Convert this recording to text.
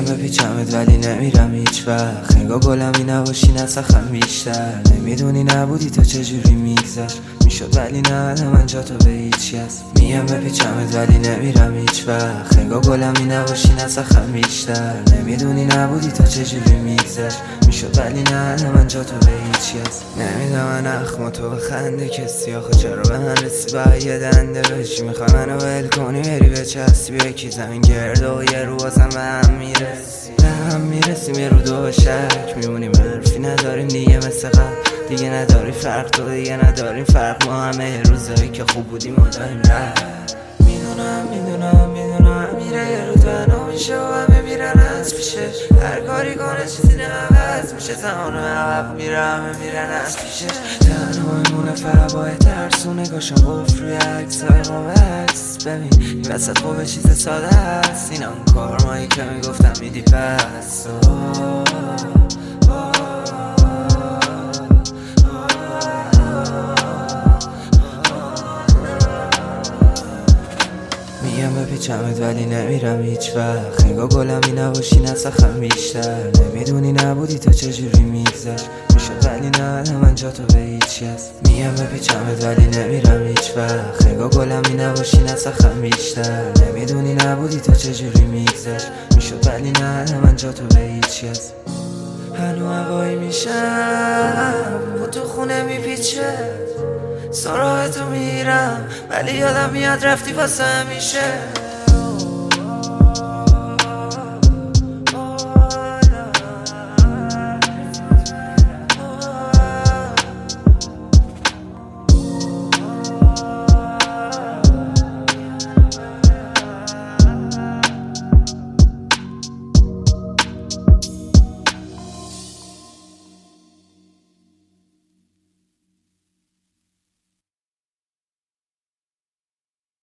بپیچمت ولی نمیرم هیچ وقت. انگار گلمی نباشی نسخم بیشتر. نمیدونی نبودی تو چجوری میگذشت میشد ولی نه من جا تو به هیچ کس. میگم بپیچمت ولی نمیرم هیچ وقت. انگار گلمی نباشی نسخم بیشتر. نمیدونی نبودی تو چجوری میگذشت میشد ولی نه من جا تو به هیچ کس. نمیدونم من اخم تو بخنده کسی آخه چرا به من رسی باید یه دنده بشی. میخوای منو ول کنی بری به چسبی به کی زمین گرده و یه رو بازم به هم میرسی. به هم میرسیم یه رو دو شک میمونیم حرفی نداریم دیگه مثل قبل. دیگه نداری فرق تو دیگه نداریم فرق. ما همه روزایی که خوب بودیم و داریم رفت. میدونم میره یه رو تنها میشه و همه میرن از پیشه. هر کاری کنه چیزی نعوض میشه. زمان عقب میره همه میرن از پیشه. تنها میمونه فربای ترس و نگاشم قفل روی عکس های ما عکس. ببین این وسط خوبه چیز ساده هست. این هم کارمایی که میگفتم میدی پس. میگم بپیچمت ولی نمیرم هیچ وقت. انگار گلمی نباشی نسخم بیشتر. نمیدونی نبودی تو چجوری میگذشت میشد ولی نه من جا تو به هیچ کس. میگم بپیچمت ولی نمیرم هیچ وقت. انگار گلمی نباشی نسخم بیشتر. نمیدونی نبودی تو چجوری میگذشت میشد ولی نه من جا تو به هیچ کس. هنو هوایی میشم و تو خونه میپیچه. سراغ تو میرم ولی یادم میاد رفتی واسه همیشه.